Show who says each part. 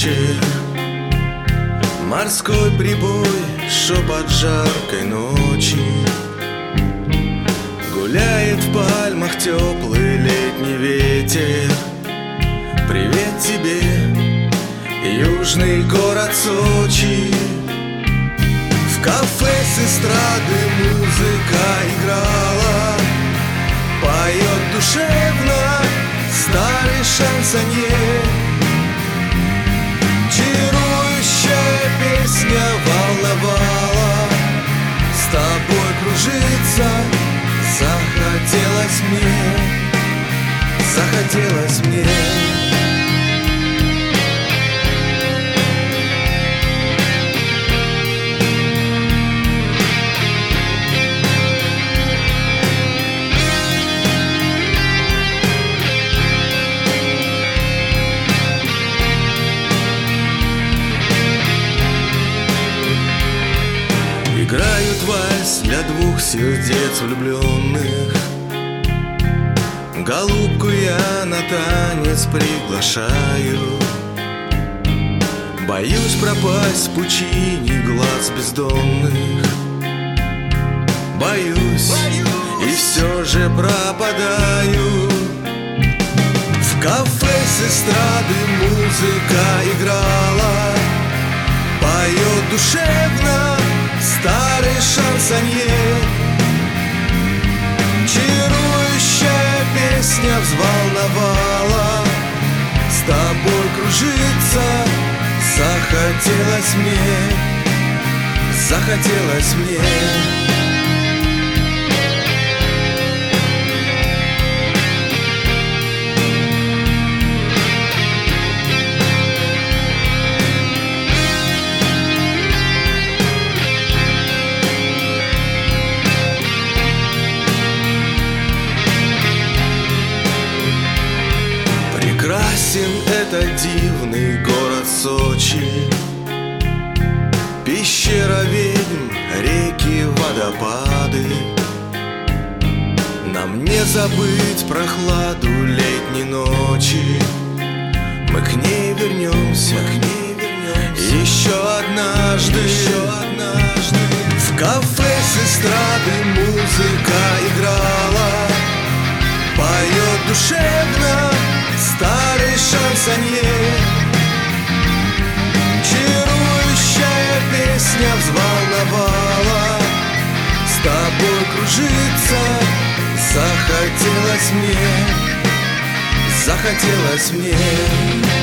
Speaker 1: вечер, морской прибой, шепот жаркой ночи. Гуляет в пальмах теплый летний ветер. Привет тебе, южный город Сочи. В кафе с эстрады музыка играла, поет душевно старый шансоньер. Чарующая песня волновала, с тобой кружиться захотелось мне, захотелось мне. Играют вальс для двух сердец влюбленных. Голубку я на танец приглашаю. Боюсь пропасть в пучине глаз бездонных. Боюсь, и все же пропадаю. В кафе с эстрады музыка играла, поет душевно старый шансоньер. Чарующая песня взволновала, с тобой кружиться захотелось мне, захотелось мне. Прекрасен этот дивный город Сочи, пещера ведьм, реки, водопады. Нам не забыть прохладу летней ночи. Мы к ней вернемся, еще однажды. В кафе с эстрады музыка играла, поет душевно старый шансоньер. Чарующая песня взволновала, с тобой кружиться захотелось мне, захотелось мне.